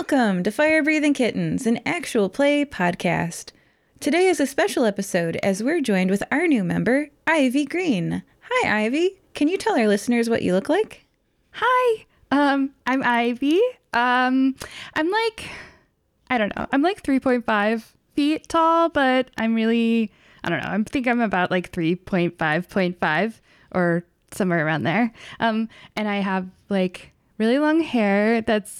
Welcome to Fire Breathing Kittens, an actual play podcast. Today is a special episode as we're joined with our new member, Ivy Green. Hi, Ivy. Can you tell our listeners what you look like? Hi, I'm Ivy. I'm like 3.5 feet tall, but I think I'm about like 3.5 or somewhere around there. And I have like really long hair that's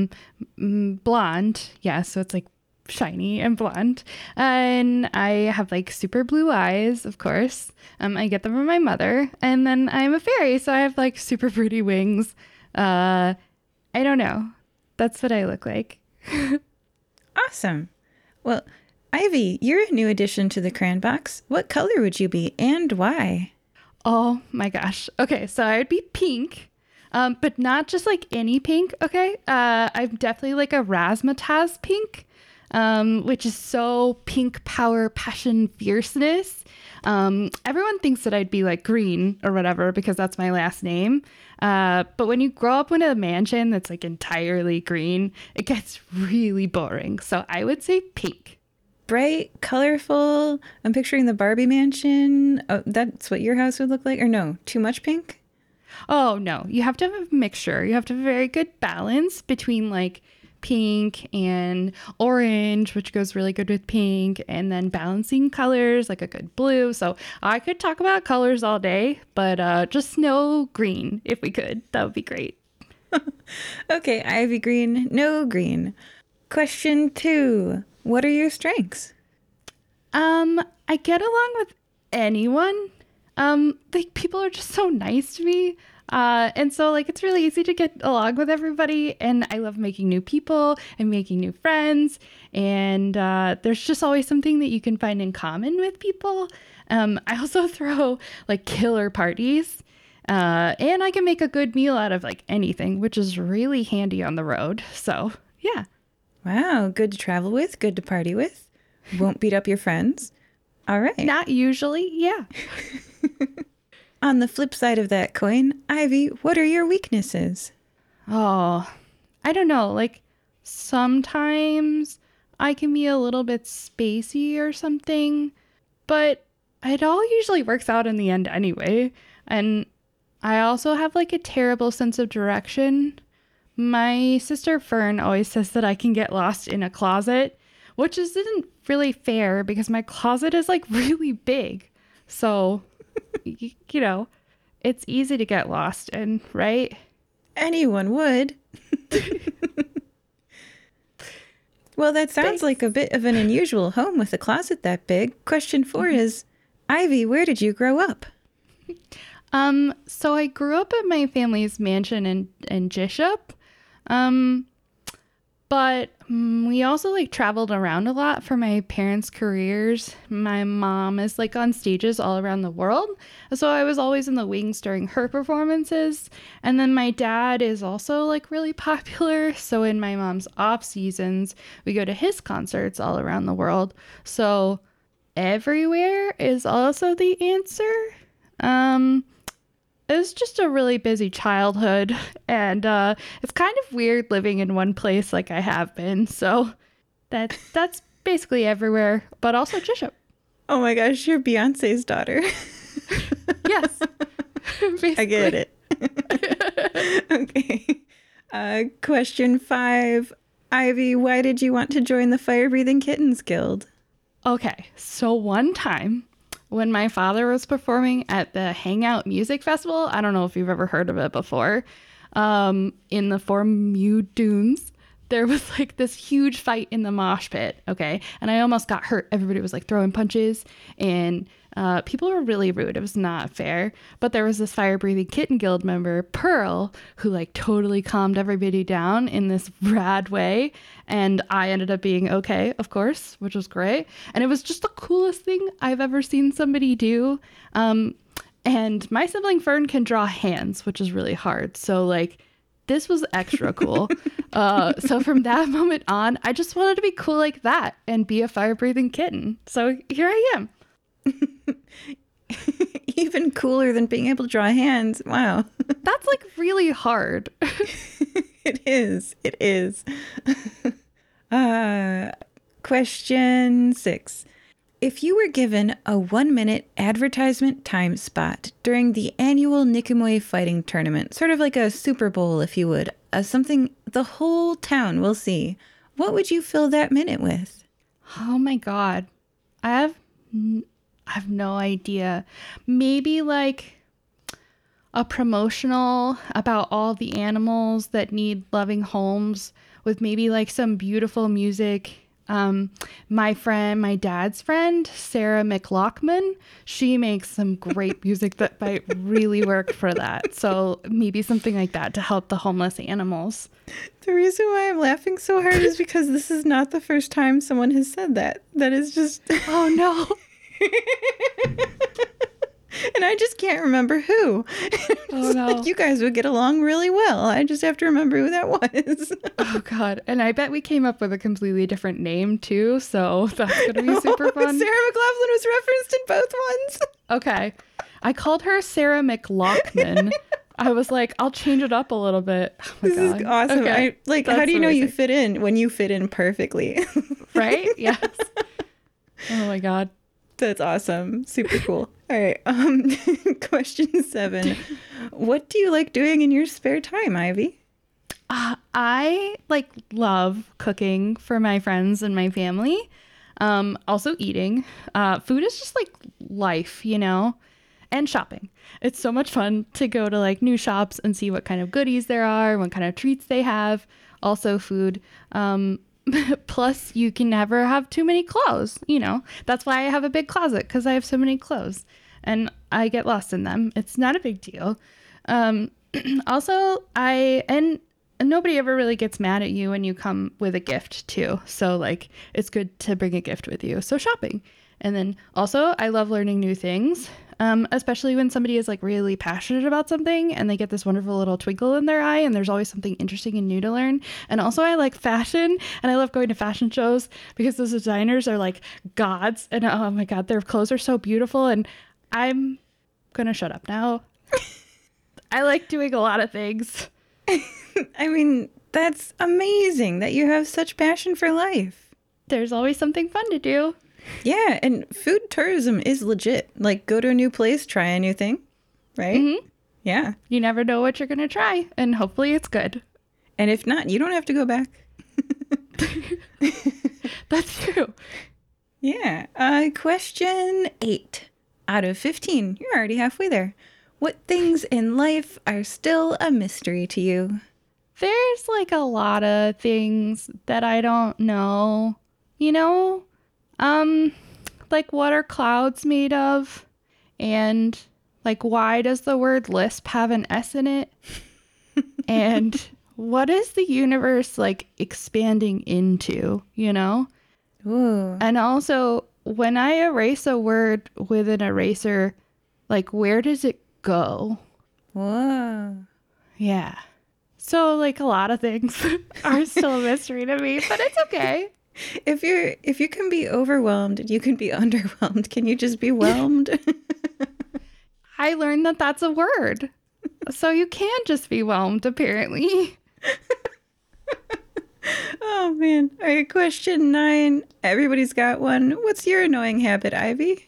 blonde. Yeah, so it's like shiny and blonde. And I have like super blue eyes, of course. I get them from my mother. And then I'm a fairy, so I have like super pretty wings. I don't know. That's what I look like. Awesome. Well, Ivy, you're a new addition to the Crayon Box. What color would you be and why? Oh my gosh. Okay, so I would be pink. But not just like any pink, okay? I'm definitely like a razzmatazz pink, which is so pink power, passion, fierceness. Everyone thinks that I'd be like green or whatever because that's my last name. But when you grow up in a mansion that's like entirely green, it gets really boring. So I would say pink. Bright, colorful. I'm picturing the Barbie mansion. Oh, that's what your house would look like? Or no, too much pink? Oh, no. You have to have a mixture. You have to have a very good balance between like pink and orange, which goes really good with pink, and then balancing colors like a good blue. So I could talk about colors all day, but just no green if we could. That would be great. Okay, Ivy Green, no green. Question 2. What are your strengths? I get along with anyone. Like people are just so nice to me. And so like it's really easy to get along with everybody, and I love making new people and making new friends, and there's just always something that you can find in common with people. I also throw like killer parties, and I can make a good meal out of like anything, which is really handy on the road. So yeah. Wow, good to travel with, good to party with. Won't beat up your friends. All right. Not usually, yeah. On the flip side of that coin, Ivy, what are your weaknesses? Oh, I don't know. Like sometimes I can be a little bit spacey or something, but it all usually works out in the end anyway. And I also have like a terrible sense of direction. My sister Fern always says that I can get lost in a closet, which isn't really fair because my closet is like really big. So, you know, it's easy to get lost in, right? Anyone would. Well, that sounds Thanks. like a bit of an unusual home with a closet that big. Question 4 is, Ivy, where did you grow up? So I grew up at my family's mansion in Jishop. But we also like traveled around a lot for my parents' careers. My mom is like on stages all around the world. So I was always in the wings during her performances. And then my dad is also like really popular. So in my mom's off seasons, we go to his concerts all around the world. So everywhere is also the answer. It was just a really busy childhood, and it's kind of weird living in one place like I have been. So that's basically everywhere, but also Jishop. Oh my gosh, you're Beyonce's daughter. Yes, I get it. Okay. Question 5. Ivy, why did you want to join the Fire Breathing Kittens Guild? Okay, so one time when my father was performing at the Hangout Music Festival, I don't know if you've ever heard of it before, in the Formu Dunes, there was like this huge fight in the mosh pit, okay? And I almost got hurt. Everybody was like throwing punches, and people were really rude. It was not fair. But there was this Fire Breathing Kitten Guild member, Pearl, who like totally calmed everybody down in this rad way. And I ended up being okay, of course, which was great. And it was just the coolest thing I've ever seen somebody do. And my sibling Fern can draw hands, which is really hard. So like this was extra cool. So from that moment on, I just wanted to be cool like that and be a fire breathing kitten. So here I am. Even cooler than being able to draw hands. Wow. That's like really hard. It is. It is. Question 6. If you were given a 1-minute advertisement time spot during the annual Nicomoy fighting tournament, sort of like a Super Bowl, if you would, something the whole town will see, what would you fill that minute with? Oh my God. I have no idea. Maybe like a promotional about all the animals that need loving homes with maybe like some beautiful music. My dad's friend, Sarah McLachlan, she makes some great music that might really work for that. So maybe something like that to help the homeless animals. The reason why I'm laughing so hard is because this is not the first time someone has said that. That is just... Oh, no. And I just can't remember who. Oh, no. Like, you guys would get along really well. I just have to remember who that was. Oh, God. And I bet we came up with a completely different name, too. So that's going to be super fun. Sarah McLachlan was referenced in both ones. Okay. I called her Sarah McLachlan. I was like, I'll change it up a little bit. Oh my This God. is awesome. Okay. How do you know you amazing. fit in when you fit in perfectly? Right? Yes. Oh, my God. That's awesome. Super cool. All right. Question 7. What do you like doing in your spare time, Ivy? I love cooking for my friends and my family. Also eating. Food is just like life, and shopping. It's so much fun to go to like new shops and see what kind of goodies there are, what kind of treats they have. Also food. Plus, you can never have too many clothes, That's why I have a big closet, because I have so many clothes and I get lost in them. It's not a big deal. Also, and nobody ever really gets mad at you when you come with a gift, too. So, it's good to bring a gift with you. So, shopping. And then also, I love learning new things, especially when somebody is really passionate about something and they get this wonderful little twinkle in their eye and there's always something interesting and new to learn. And also, I like fashion and I love going to fashion shows because those designers are like gods. And oh my God, their clothes are so beautiful. And I'm going to shut up now. I like doing a lot of things. I mean, that's amazing that you have such passion for life. There's always something fun to do. Yeah, and food tourism is legit. Go to a new place, try a new thing, right? Mm-hmm. Yeah. You never know what you're going to try, and hopefully it's good. And if not, you don't have to go back. That's true. Yeah. Question 8. Out of 15, you're already halfway there. What things in life are still a mystery to you? There's a lot of things that I don't know, what are clouds made of? And why does the word lisp have an S in it? And what is the universe expanding into, Ooh. And also, when I erase a word with an eraser, where does it go? Whoa. Yeah. So a lot of things are still a mystery to me, but it's okay. If you can be overwhelmed, you can be underwhelmed. Can you just be whelmed? I learned that that's a word. So you can just be whelmed, apparently. Oh, man. All right, question 9. Everybody's got one. What's your annoying habit, Ivy?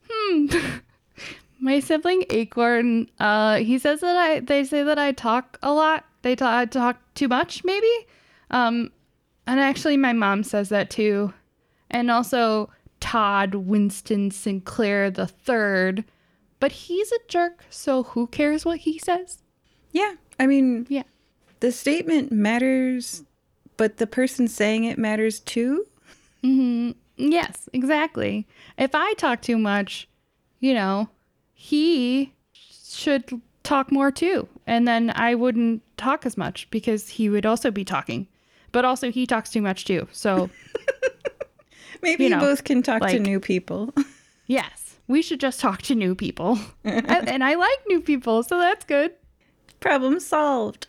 My sibling Acorn, he says that they say that I talk a lot. I talk too much, maybe. And actually, my mom says that too. And also Todd Winston Sinclair III. But he's a jerk, so who cares what he says? Yeah. I mean, Yeah. the statement matters, but the person saying it matters too. Mm-hmm. Yes, exactly. If I talk too much, he should talk more too. And then I wouldn't talk as much because he would also be talking. But also he talks too much too. So Maybe you both can talk to new people. Yes, we should just talk to new people. And I like new people, so that's good. Problem solved.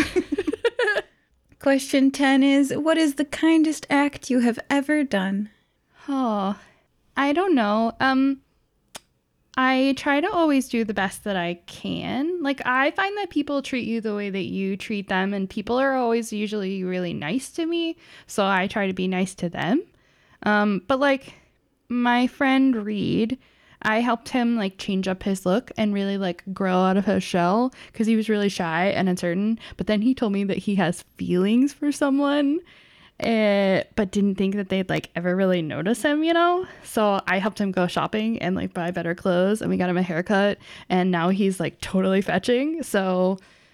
Question 10 is, what is the kindest act you have ever done? Oh, I don't know. I try to always do the best that I can. Like, I find that people treat you the way that you treat them, and people are always usually really nice to me, so I try to be nice to them. But like my friend Reed, I helped him like change up his look and really like grow out of his shell because he was really shy and uncertain. But then he told me that he has feelings for someone, but didn't think that they'd like ever really notice him, you know? So I helped him go shopping and like buy better clothes, and we got him a haircut, and now he's like totally fetching. So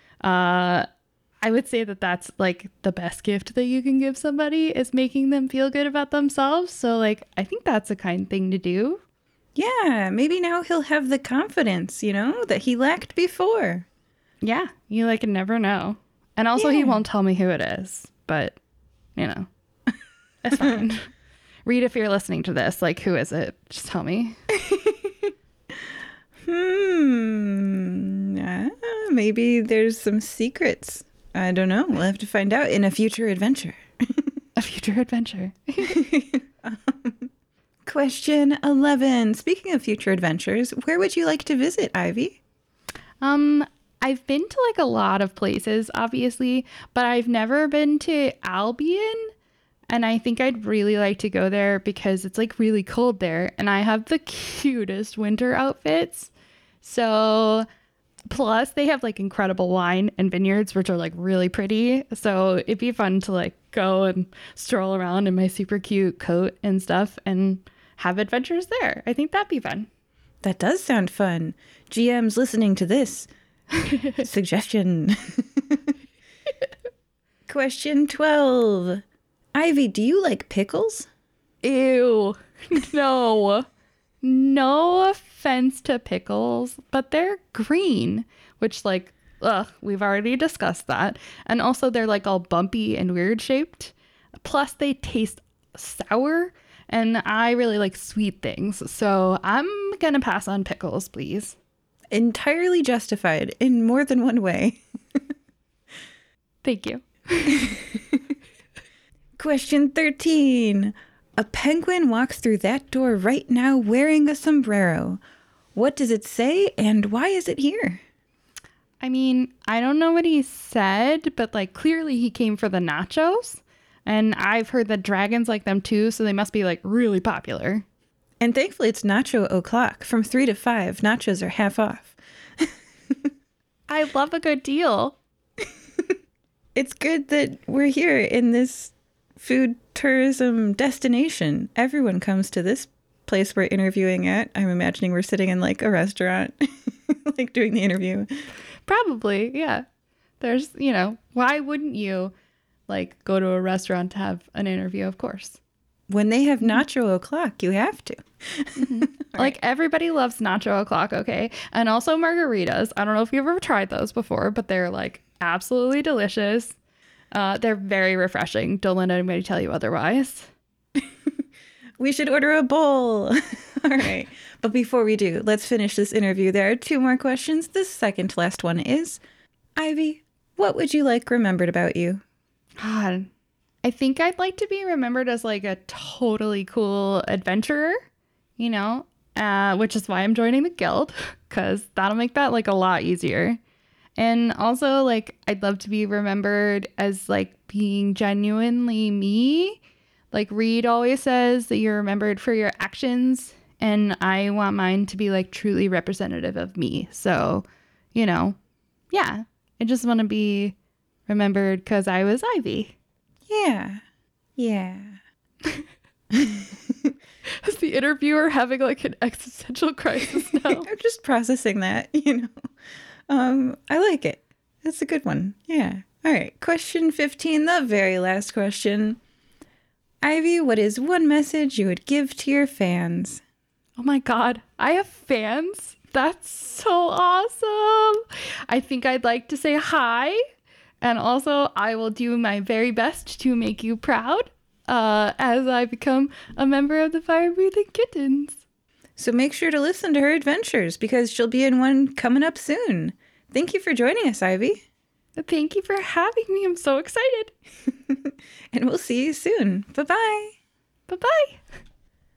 I would say that that's like the best gift that you can give somebody, is making them feel good about themselves. So like I think that's a kind thing to do. Yeah, maybe now he'll have the confidence, you know, that he lacked before. Yeah, you like never know. And also he won't tell me who it is, but you know, it's fine. Reed, if you're listening to this, like, who is it? Just tell me. Maybe there's some secrets. I don't know. We'll have to find out in a future adventure. A future adventure. Question 11. Speaking of future adventures, where would you like to visit, Ivy? I've been to like a lot of places, obviously, but I've never been to Albion. And I think I'd really like to go there because it's like really cold there. And I have the cutest winter outfits. So plus they have like incredible wine and vineyards, which are like really pretty. So it'd be fun to like go and stroll around in my super cute coat and stuff and have adventures there. I think that'd be fun. That does sound fun. GM's listening to this. Suggestion. Question 12. Ivy, do you like pickles? Ew. No. No offense to pickles, but they're green, which like, ugh, we've already discussed that. And also they're like all bumpy and weird shaped. Plus they taste sour, and I really like sweet things. So I'm gonna pass on pickles, please. Entirely justified in more than one way. Thank you. Question 13. A penguin walks through that door right now wearing a sombrero. What does it say, and why is it here? I mean, I don't know what he said, but like clearly he came for the nachos. And I've heard that dragons like them too, so they must be like really popular. And thankfully it's nacho o'clock. From 3 to 5, nachos are half off. I love a good deal. It's good that we're here in this food tourism destination. Everyone comes to this place we're interviewing at. I'm imagining we're sitting in like a restaurant, like doing the interview. Probably, yeah. There's, you know, why wouldn't you like go to a restaurant to have an interview? Of course. When they have nacho o'clock, you have to. Mm-hmm. Like everybody loves nacho o'clock, okay? And also margaritas. I don't know if you've ever tried those before, but they're like absolutely delicious. They're very refreshing. Don't let anybody tell you otherwise. We should order a bowl. All right. But before we do, let's finish this interview. There are 2 more questions. The second to last one is, Ivy, what would you like remembered about you? God, I think I'd like to be remembered as like a totally cool adventurer, you know, which is why I'm joining the guild, because that'll make that like a lot easier. And also, like, I'd love to be remembered as like being genuinely me. Like Reed always says that you're remembered for your actions, and I want mine to be like truly representative of me. So, you know, yeah, I just want to be remembered because I was Ivy. Yeah. Yeah. Is the interviewer having like an existential crisis now? I'm just processing that, you know. I like it. It's a good one. Yeah. All right. Question 15, the very last question. Ivy, what is one message you would give to your fans? Oh my God, I have fans? That's so awesome. I think I'd like to say hi. And also, I will do my very best to make you proud as I become a member of the Fire Breathing Kittens. So make sure to listen to her adventures because she'll be in one coming up soon. Thank you for joining us, Ivy. Thank you for having me. I'm so excited. And we'll see you soon. Bye-bye. Bye-bye.